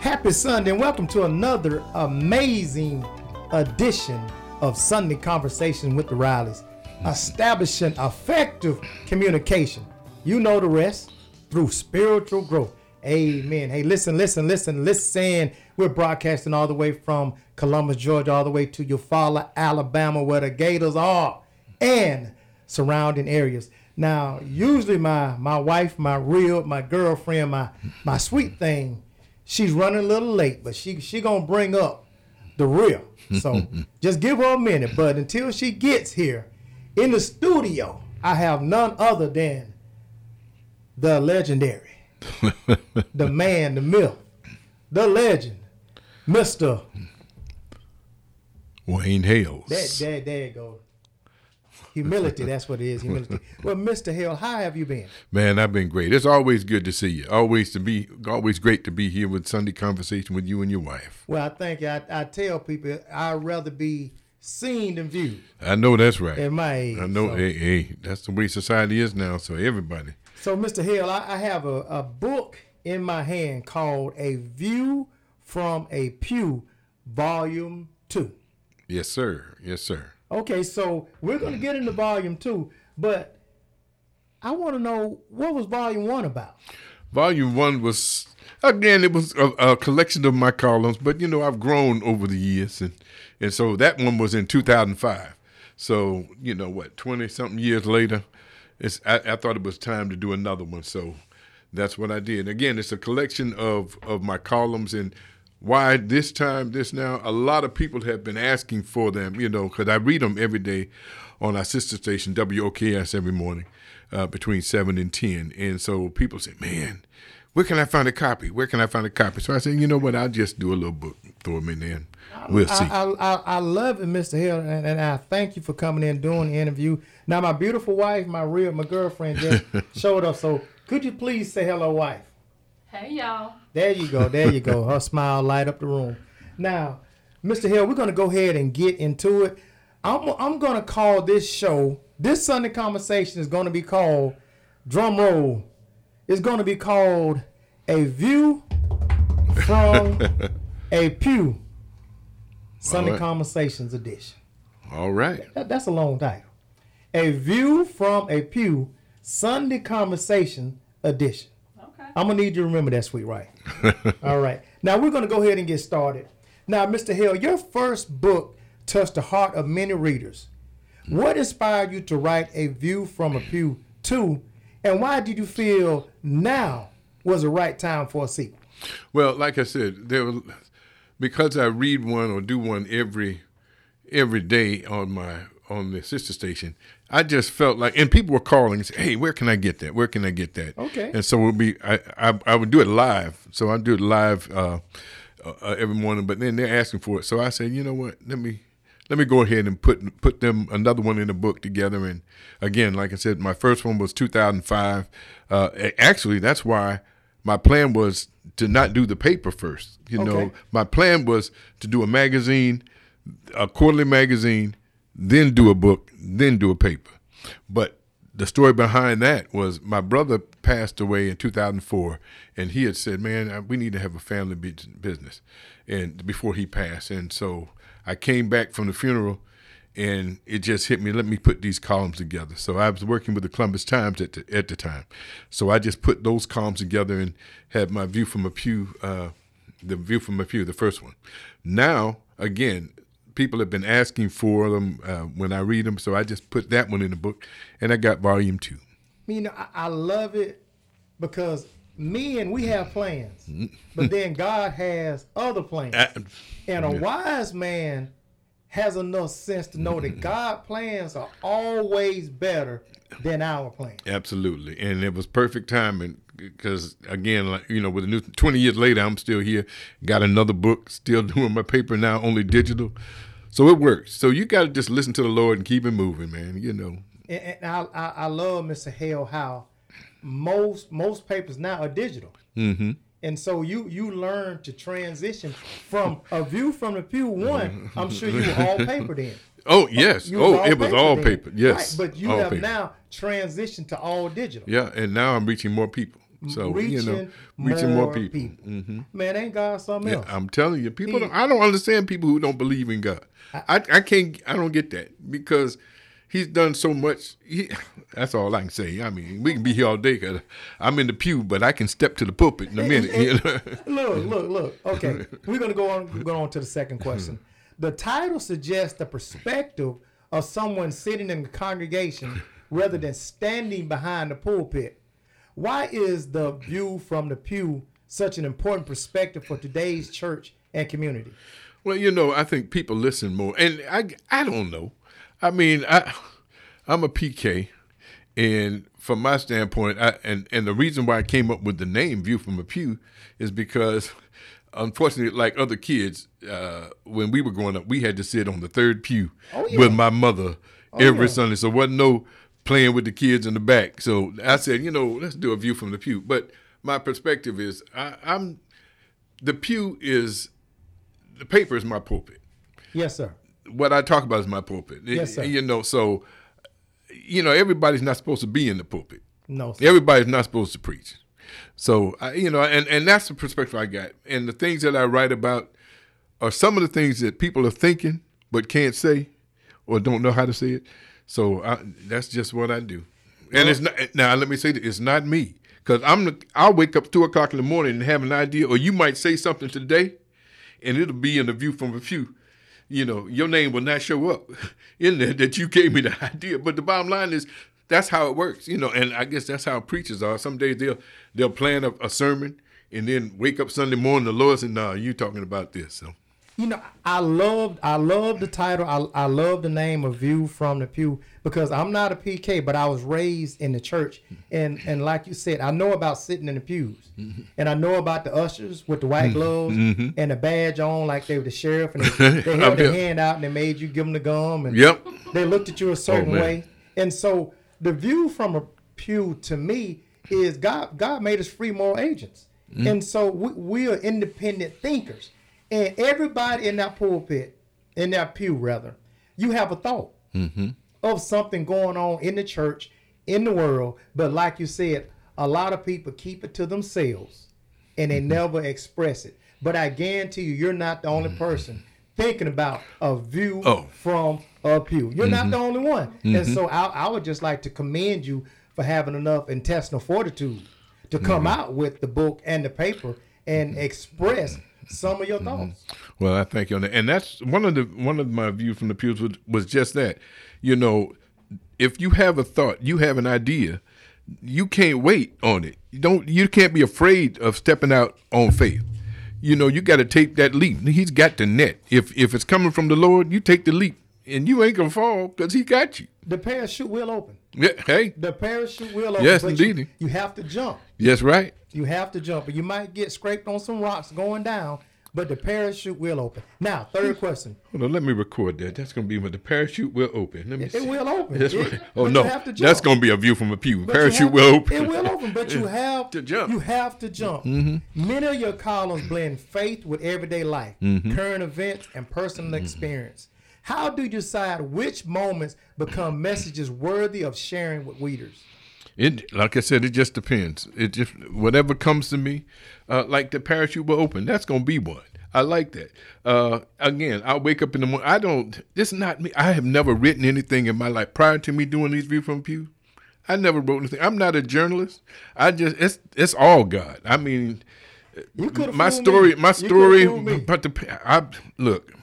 Happy Sunday and welcome to another amazing edition of Sunday Conversation with the Rileys, establishing effective communication. You know the rest, through spiritual growth. Amen. Hey, listen. We're broadcasting all the way from Columbus, Georgia, all the way to Eufaula, Alabama, where the Gators are, and surrounding areas. Now, usually my wife, my girlfriend, my sweet thing, she's running a little late, but she gonna bring up the real. So just give her a minute. But until she gets here, in the studio, I have none other than the legendary, the man, the myth, the legend, Mr. Wayne Hales. There you go. Humility, that's what it is, humility. Well, Mr. Hale, how have you been? Man, I've been great. It's always good to see you. Always great to be here with Sunday Conversation with you and your wife. Well, I thank you. I tell people I'd rather be seen than viewed. I know that's right. At my age. I know, so. hey, that's the way society is now, so everybody. So, Mr. Hale, I have a book in my hand called A View from a Pew, Volume 2. Yes, sir. Yes, sir. Okay, so we're going to get into Volume 2, but I want to know, what was Volume 1 about? Volume 1 was, again, it was a collection of my columns, but, you know, I've grown over the years, and so that one was in 2005. So, 20-something years later, I thought it was time to do another one, so that's what I did. Again, it's a collection of my columns, and why this now? A lot of people have been asking for them, because I read them every day on our sister station, WOKS, every morning between 7 and 10. And so people say, man, where can I find a copy? So I said, you know what? I'll just do a little book, throw them in there, and we'll see. I love it, Mr. Hill, and I thank you for coming in doing the interview. Now, my beautiful wife, my girlfriend just showed up. So could you please say hello, wife? Hey, y'all. There you go. Her smile light up the room. Now, Mr. Hill, we're going to go ahead and get into it. I'm going to call this show, this Sunday Conversation is going to be called, drum roll, it's going to be called A View from a Pew, Sunday Conversations edition. All right. That's a long title. A View from a Pew, Sunday Conversation edition. I'm going to need you to remember that, sweet, right? All right. Now, we're going to go ahead and get started. Now, Mr. Hill, your first book touched the heart of many readers. What inspired you to write A View from a Pew 2, and why did you feel now was the right time for a sequel? Well, like I said, because I read one or do one every day on the sister station, I just felt like, and people were calling and saying, hey, where can I get that? Okay. And so I would do it live. So I do it live every morning, but then they're asking for it. So I said, you know what, let me go ahead and put them another one in the book together. And again, like I said, my first one was 2005. Actually, that's why my plan was to not do the paper first. My plan was to do a magazine, a quarterly magazine, then do a book, then do a paper. But the story behind that was my brother passed away in 2004, and he had said, man, we need to have a family business, and before he passed. And so I came back from the funeral, and it just hit me, let me put these columns together. So I was working with the Columbus Times at the time. So I just put those columns together and had my View from a Pew, the first one. Now, again, people have been asking for them when I read them, so I just put that one in the book, and I got Volume 2. I love it because we have plans, but then God has other plans. And a wise man has enough sense to know that God's plans are always better than our plans. Absolutely, and it was perfect timing. Because, again, with the new 20 years later, I'm still here, got another book, still doing my paper now, only digital. So it works. So you got to just listen to the Lord and keep it moving, man, And I love, Mr. Hale, how most papers now are digital. Mm-hmm. And so you learn to transition from A View from the Pew 1. I'm sure you were all paper then. Oh, yes. It was all paper. Yes. Right. But you all have paper. now transitioned to all digital. Yeah, and now I'm reaching more people. So reaching more people. Man, ain't God something else? I'm telling you, people. I don't understand people who don't believe in God. I can't. I don't get that because He's done so much. That's all I can say. I mean, we can be here all day because I'm in the pew, but I can step to the pulpit in a minute. Look. Okay, we're gonna go on to the second question. The title suggests the perspective of someone sitting in the congregation rather than standing behind the pulpit. Why is the view from the pew such an important perspective for today's church and community? Well, I think people listen more, and I don't know. I mean, I'm a PK, and from my standpoint, and the reason why I came up with the name View from a Pew is because, unfortunately, like other kids, when we were growing up, we had to sit on the third pew with my mother every Sunday. So wasn't no playing with the kids in the back. So I said, let's do a View from the Pew. But my perspective is, the pew is, the paper is my pulpit. Yes, sir. What I talk about is my pulpit. Yes, sir. So, everybody's not supposed to be in the pulpit. No, sir. Everybody's not supposed to preach. So, and that's the perspective I got. And the things that I write about are some of the things that people are thinking but can't say or don't know how to say it. So that's just what I do. And it's not, now let me say that it's not me, because I'll wake up 2:00 in the morning and have an idea, or you might say something today, and it'll be in the View from a Pew. Your name will not show up in there that you gave me the idea. But the bottom line is that's how it works, and I guess that's how preachers are. Some days they'll plan a sermon and then wake up Sunday morning, the Lord said, "No, you talking about this." So. I love the title. I love the name of View from the Pew because I'm not a PK, but I was raised in the church. And like you said, I know about sitting in the pews. And I know about the ushers with the white gloves and the badge on like they were the sheriff. And they held their hand out and they made you give them the gum. And they looked at you a certain way. And so the View from a Pew to me is God made us free moral agents. And so we are independent thinkers. And everybody in that pulpit, in that pew rather, you have a thought of something going on in the church, in the world. But like you said, a lot of people keep it to themselves and they never express it. But I guarantee you're not the only person thinking about a view from a pew. You're not the only one. And so I would just like to commend you for having enough intestinal fortitude to come out with the book and the paper and express some of your thoughts. Well, I thank you on that, and that's one of my views from the pews was just that. If you have a thought, you have an idea, you can't wait on it. You can't be afraid of stepping out on faith. You got to take that leap. He's got the net. If it's coming from the Lord, you take the leap, and you ain't gonna fall because He got you. The parachute will open. Yeah, hey. The parachute will open. Yes, indeed. You have to jump. Yes, right. You have to jump, but you might get scraped on some rocks going down, but the parachute will open. Now, third question. Hold on, let me record that. That's going to be when the parachute will open. Let me see. It will open. That's right. Oh, no, that's going to be a view from a pew. But parachute will open. It will open, but you have to jump. You have to jump. Many of your columns blend faith with everyday life, current events, and personal experience. How do you decide which moments become messages worthy of sharing with readers? Like I said, it just depends. It just whatever comes to me, like the parachute will open. That's gonna be one. I like that. Again, I'll wake up in the morning. This is not me. I have never written anything in my life prior to me doing these View from Pew. I never wrote anything. I'm not a journalist. It's all God. I mean, my story. But look.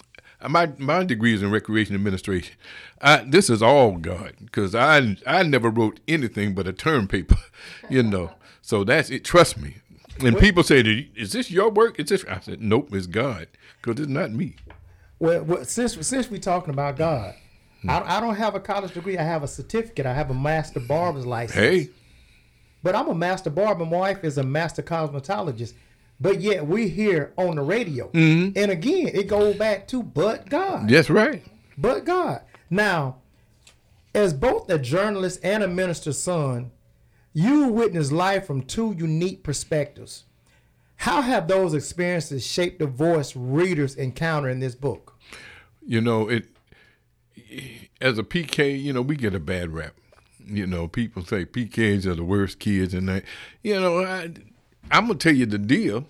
My degree is in recreation administration. This is all God, because I never wrote anything but a term paper, So that's it. Trust me. And people say, "Is this your work?" I said, "Nope, it's God, because it's not me." Well, since we're talking about God, I don't have a college degree. I have a certificate. I have a master barber's license. Hey, but I'm a master barber. My wife is a master cosmetologist. But yet we hear on the radio. And again, it goes back to but God. That's right. But God. Now, as both a journalist and a minister's son, you witness life from two unique perspectives. How have those experiences shaped the voice readers encounter in this book? As a PK, we get a bad rap. You know, people say PKs are the worst kids, and that. You know, I'm gonna tell you the deal.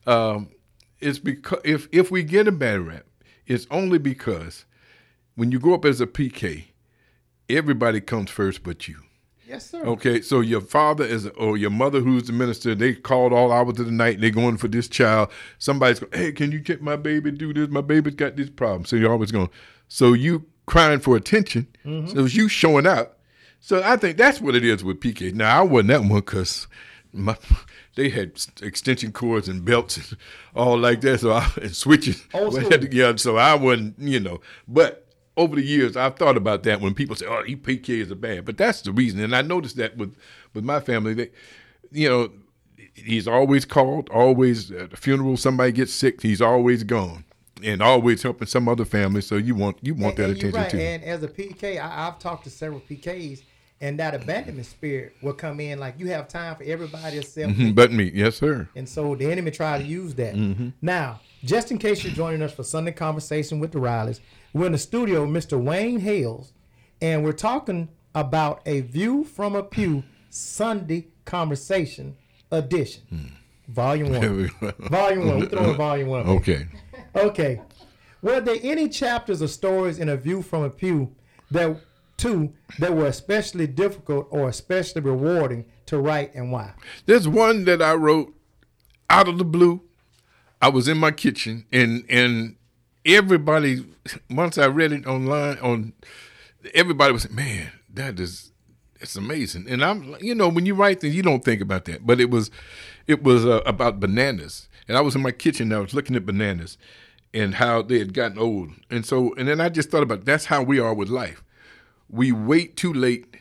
It's because if we get a bad rap, it's only because when you grow up as a PK, everybody comes first but you. Yes, sir. Okay, so your father or your mother who's the minister, they called all hours of the night, they're going for this child. Somebody's going, hey, can you get my baby do this? My baby's got this problem. So you're always going, so you crying for attention. So it's you showing out. So I think that's what it is with PK. Now, I wasn't that one because they had extension cords and belts and all like that, and switches. Yeah, so I wasn't, you know, but over the years, I've thought about that when people say, "Oh, PKs are bad," but that's the reason. And I noticed that with my family, they, you know, he's always called, always at a funeral. Somebody gets sick, he's always gone, and always helping some other family. So you want that attention right. too. And as a PK, I've talked to several PKs, and that abandonment spirit will come in. Like, you have time for everybody except but me, yes, sir. And so the enemy tried to use that. Now, just in case you're joining us for Sunday Conversation with the Rileys, we're in the studio with Mr. Wayne Hales, and we're talking about a View from a Pew Sunday Conversation edition, Volume 1. Volume 1. We're throwing Volume 1. Okay. Okay. Were there any chapters or stories in A View from a Pew that were especially difficult or especially rewarding to write, and why? There's one that I wrote out of the blue. I was in my kitchen, and everybody, once I read it online, everybody was saying, man, it's amazing. And I'm, you know, when you write things, you don't think about that. But it was about bananas. And I was in my kitchen, and I was looking at bananas and how they had gotten old. And then I just thought about, that's how we are with life. We wait too late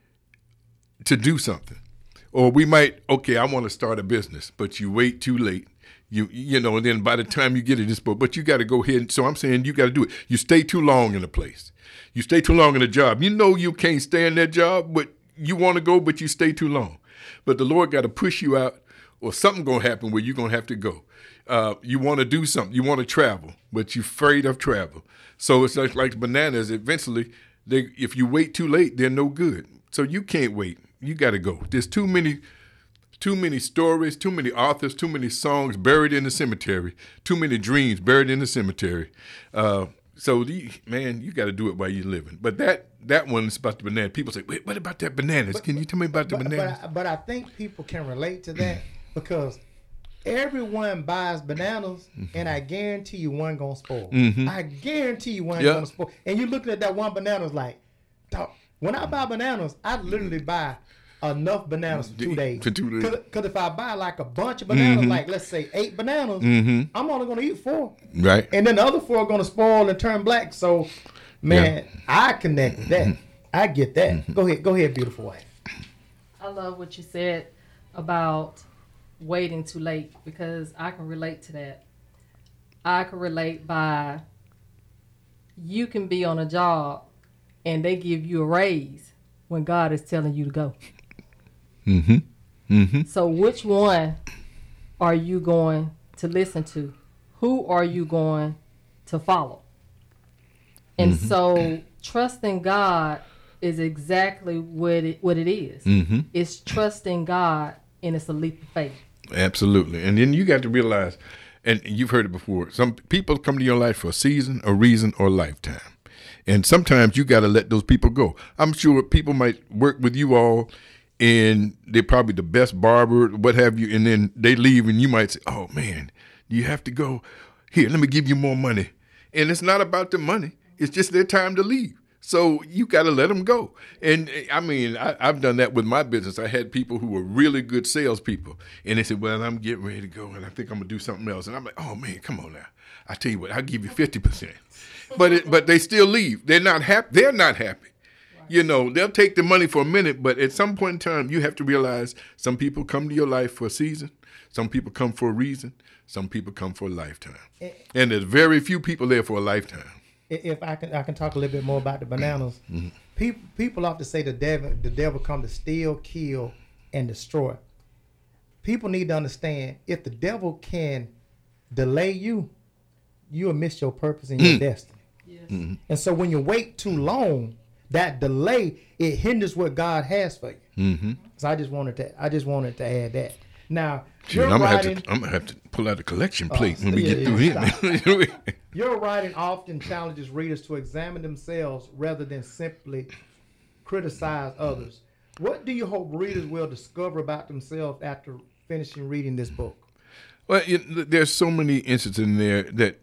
to do something. Or we might, okay, I want to start a business, but you wait too late. You know, and then by the time you get it, it's but you got to go ahead. So I'm saying you got to do it. You stay too long in a place. You stay too long in a job. You know you can't stay in that job, but you want to go, but you stay too long. But the Lord got to push you out, or something going to happen where you're going to have to go. You want to do something. You want to travel, but you're afraid of travel. So it's like bananas. Eventually, if you wait too late, they're no good. So you can't wait. You got to go. There's too many stories, too many authors, too many songs buried in the cemetery, too many dreams buried in the cemetery. Man, you got to do it while you're living. But that one is about the banana. People say, wait, what about that bananas? Can you tell me about the bananas? But I think people can relate to that because everyone buys bananas, and I guarantee you one going to spoil. I guarantee you one going to spoil. And you're looking at that one banana like, dog, when I buy bananas, I literally buy enough bananas for 2 days. Because if I buy like a bunch of bananas, like let's say 8 bananas, I'm only going to eat 4. Right. And then the other 4 are going to spoil and turn black. So, man, I connect with that. I get that. Go ahead, beautiful wife. I love what you said about waiting too late, because I can relate to that. I can relate by, you can be on a job and they give you a raise when God is telling you to go. So which one are you going to listen to? Who are you going to follow? And so trusting God is exactly what it is. It's trusting God, and it's a leap of faith. Absolutely. And then you got to realize, and you've heard it before, some people come to your life for a season, a reason, or a lifetime. And sometimes you got to let those people go. I'm sure people might work with you all, and they're probably the best barber, what have you, and then they leave, and you might say, oh, man, you have to go. Here, let me give you more money. And it's not about the money. It's just their time to leave. So you got to let them go. And I mean, I've done that with my business. I had people who were really good salespeople, and they said, well, I'm getting ready to go, and I think I'm going to do something else. And I'm like, oh, man, come on now. I tell you what, I'll give you 50%. But they still leave. They're not happy. They're not happy. You know, they'll take the money for a minute, but at some point in time, you have to realize some people come to your life for a season. Some people come for a reason. Some people come for a lifetime. And there's very few people there for a lifetime. If I can talk a little bit more about the bananas. People often say the devil come to steal, kill, and destroy. People need to understand, if the devil can delay you, you'll miss your purpose and your destiny. Yes. And so when you wait too long, that delay, it hinders what God has for you. Mm-hmm. So I just wanted to add that. Now, Shoot, I'm gonna have to pull out a collection plate when we get through here. Your writing often challenges readers to examine themselves rather than simply criticize others. What do you hope readers will discover about themselves after finishing reading this book? Well, there's so many instances in there that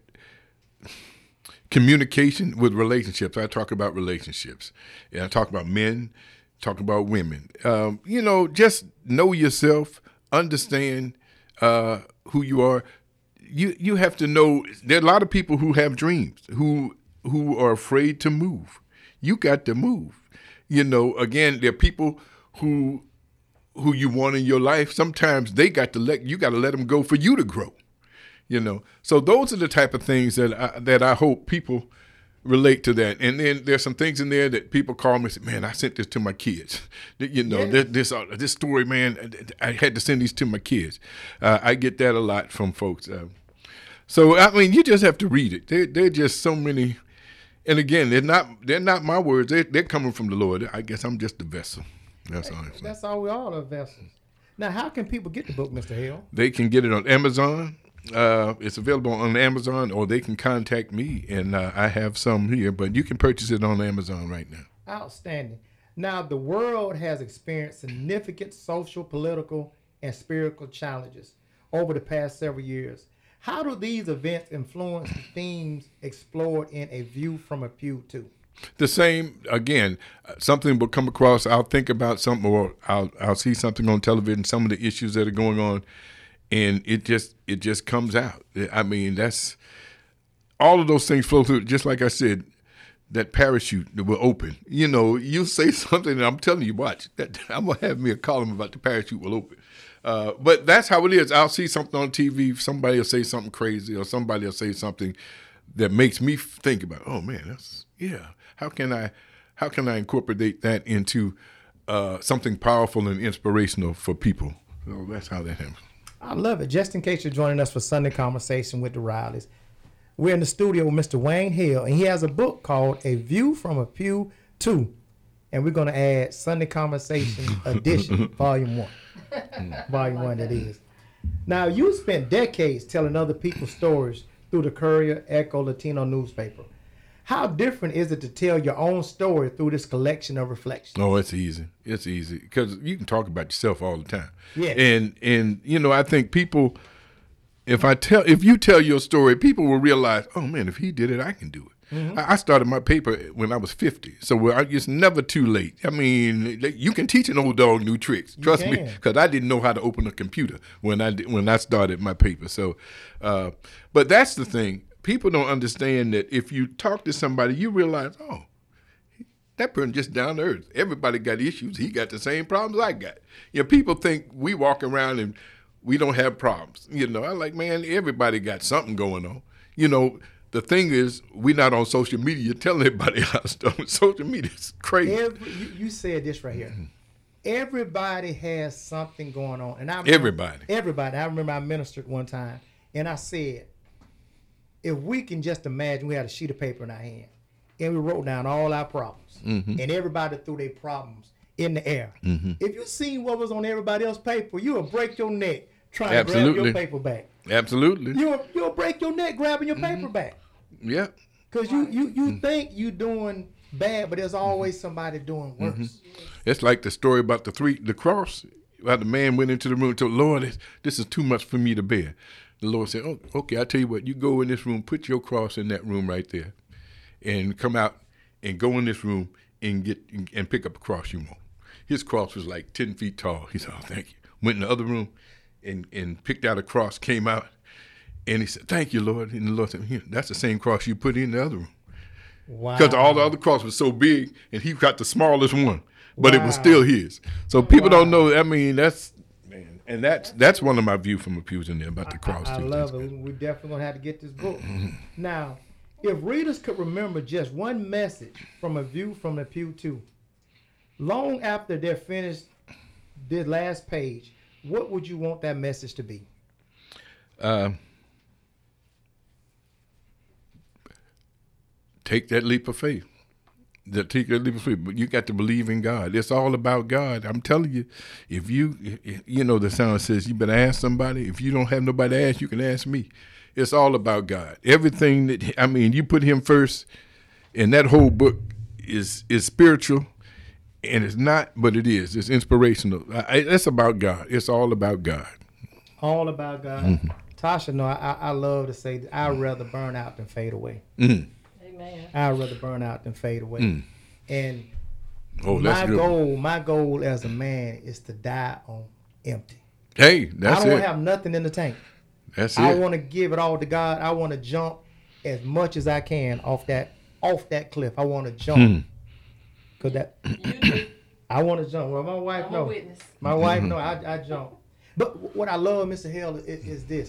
communication with relationships. I talk about relationships. And I talk about men, talk about women. Just know yourself, understand who you are. You have to know there are a lot of people who have dreams, who are afraid to move. You got to move. Again, there are people who you want in your life. Sometimes you got to let them go for you to grow. So those are the type of things that I hope people relate to that. And then there's some things in there that people call me and say, man, I sent this to my kids. This story, man, I had to send these to my kids. I get that a lot from folks. So I mean, you just have to read it. They're just so many. And again, they're not my words. They're coming from the Lord. I guess I'm just a vessel. That's all I'm saying. That's all we all are, vessels. Now, how can people get the book, Mr. Hale? They can get it on Amazon. It's available on Amazon, or they can contact me, and I have some here. But you can purchase it on Amazon right now. Outstanding. Now, the world has experienced significant social, political, and spiritual challenges over the past several years. How do these events influence the themes explored in A View from a Pew 2? The same, again, something will come across, I'll think about something, or I'll see something on television, some of the issues that are going on, and it just comes out. I mean, that's, all of those things flow through, just like I said, that parachute that will open. You say something, and I'm telling you, watch, I'm going to have me a column about the parachute will open. But that's how it is. I'll see something on TV, somebody will say something crazy, or somebody will say something that makes me think about, oh man, how can I incorporate that into something powerful and inspirational for people? So that's how that happens. I love it. Just in case you're joining us for Sunday Conversation with the Rileys, we're in the studio with Mr. Wayne Hale, and he has a book called A View from a Pew 2, and we're going to add Sunday Conversation Edition, Volume 1. Volume 1 it is. Now, you spent decades telling other people's stories through the Courier Echo Latino newspaper. How different is it to tell your own story through this collection of reflections? Oh, it's easy. It's easy because you can talk about yourself all the time. Yeah. And I think people, if you tell your story, people will realize, oh man, if he did it, I can do it. Mm-hmm. I started my paper when I was 50, so it's never too late. I mean, you can teach an old dog new tricks. Trust me, because I didn't know how to open a computer when I started my paper. So, but that's the thing. People don't understand that if you talk to somebody, you realize, oh, that person just down to earth. Everybody got issues. He got the same problems I got. People think we walk around and we don't have problems. I'm like, man, everybody got something going on. The thing is, we're not on social media telling everybody our stuff. Social media is crazy. You said this right here. Mm-hmm. Everybody has something going on. And everybody. I remember I ministered one time, and I said, if we can just imagine we had a sheet of paper in our hand, and we wrote down all our problems, mm-hmm. and everybody threw their problems in the air. Mm-hmm. If you seen what was on everybody else's paper, you would break your neck trying to grab your paper back. Absolutely. You'll break your neck grabbing your paper back. Yeah. Because you think you're doing bad, but there's always somebody doing worse. Mm-hmm. It's like the story about the cross. How the man went into the room and told, Lord, this is too much for me to bear. The Lord said, oh, okay, I'll tell you what, you go in this room, put your cross in that room right there, and come out and go in this room and pick up a cross you want. His cross was like 10 feet tall. He said, oh, thank you. Went in the other room and picked out a cross, came out, and he said, thank you, Lord. And the Lord said, here, that's the same cross you put in the other room. Wow. Because all the other crosses were so big, and he got the smallest one, but it was still his. So people don't know, I mean, that's one of my view from a pews in there about the cross. I love it. We definitely going to have to get this book. Now, if readers could remember just one message from A View from the Pew 2, long after they're finished this last page, what would you want that message to be? Take that leap of faith. that he could leave us free. But you got to believe in God. It's all about God. I'm telling you, if you know the sound says you better ask somebody. If you don't have nobody to ask, you can ask me. It's all about God. Everything you put him first, and that whole book is spiritual, and it's not, but it is. It's inspirational. It's about God. It's all about God. All about God. Mm-hmm. Tasha, no, I love to say that I'd rather burn out than fade away. Mm. Amen. I'd rather burn out than fade away. Mm. And my goal as a man is to die on empty. Hey, that's it. I don't have nothing in the tank. That's it. I want to give it all to God. I want to jump as much as I can off that cliff. I want to jump. Cause I want to jump. Well, my wife knows. My wife knows. I jump. But what I love, Mr. Hill, is this.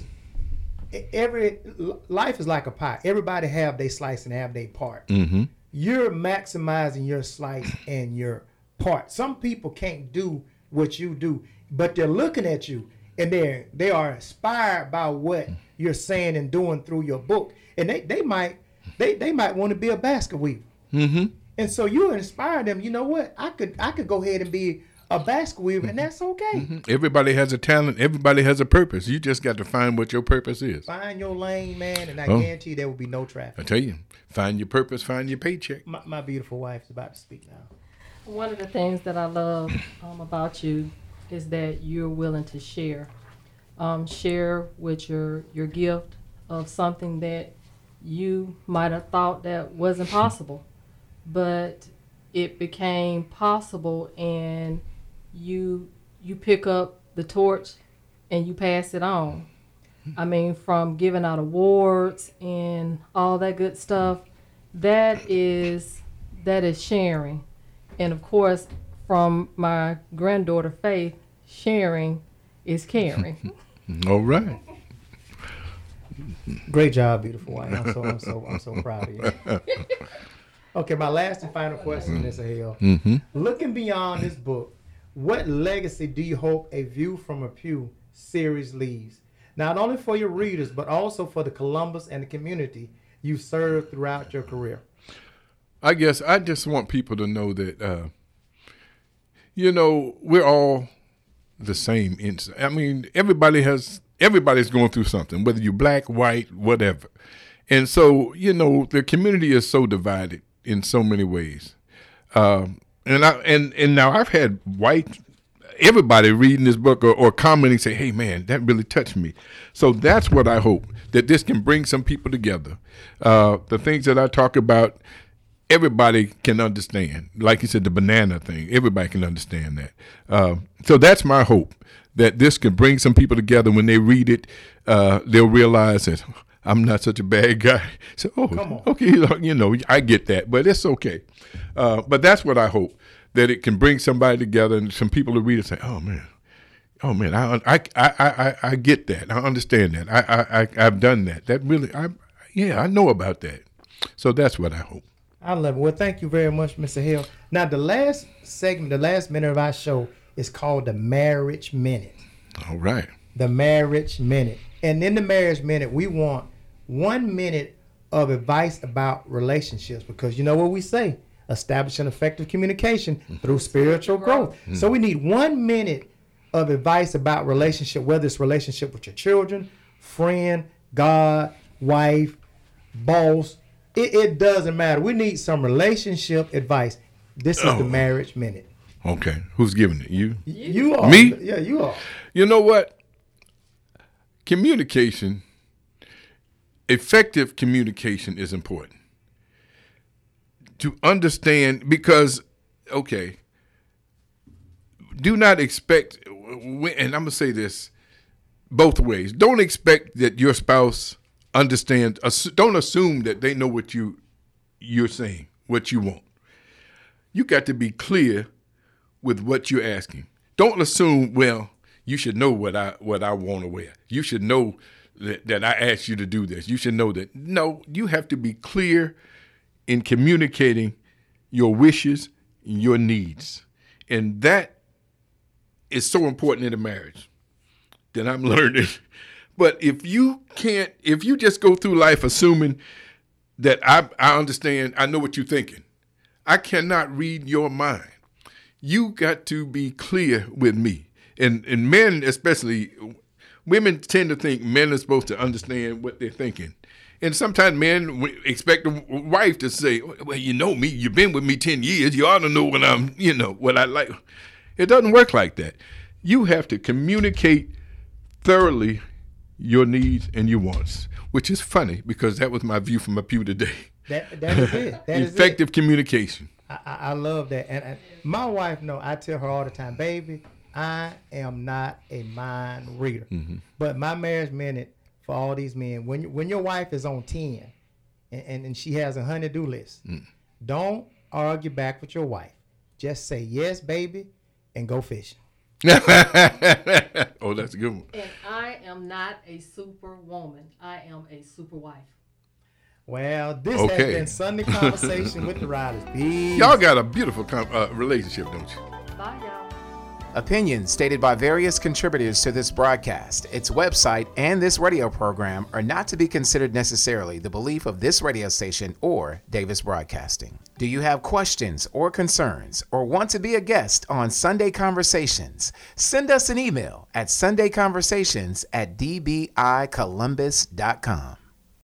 Life is like a pie. Everybody have their slice and have their part. Mm-hmm. You're maximizing your slice and your part. Some people can't do what you do, but they're looking at you and they are inspired by what you're saying and doing through your book. And they might want to be a basket weaver. Mm-hmm. And so you inspire them. You know what? I could go ahead and be a basket weaver, and that's okay. Mm-hmm. Everybody has a talent. Everybody has a purpose. You just got to find what your purpose is. Find your lane, man, and I guarantee there will be no traffic. I tell you, find your purpose, find your paycheck. My beautiful wife is about to speak now. One of the things that I love about you is that you're willing to share. Share with your gift of something that you might have thought that wasn't possible, but it became possible, and you pick up the torch and you pass it on. I mean, from giving out awards and all that good stuff, that is sharing. And of course, from my granddaughter Faith, sharing is caring. All right. Great job, beautiful wife. I'm so proud of you. Okay, my last and final question, Mr. Hill. Mm-hmm. Looking beyond this book, what legacy do you hope A View from a Pew series leaves? Not only for your readers, but also for the Columbus and the community you served throughout your career. I guess I just want people to know that, we're all the same. I mean, everybody's going through something, whether you're black, white, whatever. And so, the community is so divided in so many ways. And now I've had everybody reading this book or commenting, say, hey, man, that really touched me. So that's what I hope, that this can bring some people together. The things that I talk about, everybody can understand. Like you said, the banana thing, everybody can understand that. So that's my hope, that this can bring some people together. When they read it, they'll realize that I'm not such a bad guy. So, okay, I get that, but it's okay. But that's what I hope, that it can bring somebody together and some people to read it and say, oh man, I get that. I understand that. I've done that. That really, I know about that. So that's what I hope. I love it. Well, thank you very much, Mr. Hill. Now, the last segment, the last minute of our show is called the Marriage Minute. All right. The Marriage Minute. And in the Marriage Minute, we want 1 minute of advice about relationships, because you know what we say, establishing effective communication through spiritual growth. Mm-hmm. So we need 1 minute of advice about relationship, whether it's relationship with your children, friend, God, wife, boss. It doesn't matter. We need some relationship advice. This is the Marriage Minute. Okay. Who's giving it? You? You are. Me? Yeah, you are. You know what? Communication, effective communication is important. To understand, because, do not expect, and I'm going to say this both ways. Don't expect that your spouse understands. Don't assume that they know what you're saying, what you want. You got to be clear with what you're asking. Don't assume, well, you should know what I want to wear. You should know that I asked you to do this. You should know that. No, you have to be clear in communicating your wishes and your needs. And that is so important in a marriage that I'm learning. But if you just go through life assuming that I understand, I know what you're thinking, I cannot read your mind. You got to be clear with me. And men, especially, women tend to think men are supposed to understand what they're thinking. And sometimes men expect a wife to say, well, you know me, you've been with me 10 years, you ought to know what what I like. It doesn't work like that. You have to communicate thoroughly your needs and your wants, which is funny because that was my view from my pew today. That is it. That is effective communication. I love that. And my wife I tell her all the time, baby, I am not a mind reader. Mm-hmm. But my marriage minute for all these men, when your wife is on 10 and she has a honey-do list, don't argue back with your wife. Just say, yes, baby, and go fishing. Oh, that's a good one. And I am not a super woman. I am a super wife. Well, this has been Sunday Conversation with the Riley's. Peace. Y'all got a beautiful relationship, don't you? Bye, y'all. Opinions stated by various contributors to this broadcast, its website, and this radio program are not to be considered necessarily the belief of this radio station or Davis Broadcasting. Do you have questions or concerns or want to be a guest on Sunday Conversations? Send us an email at sundayconversations@dbicolumbus.com.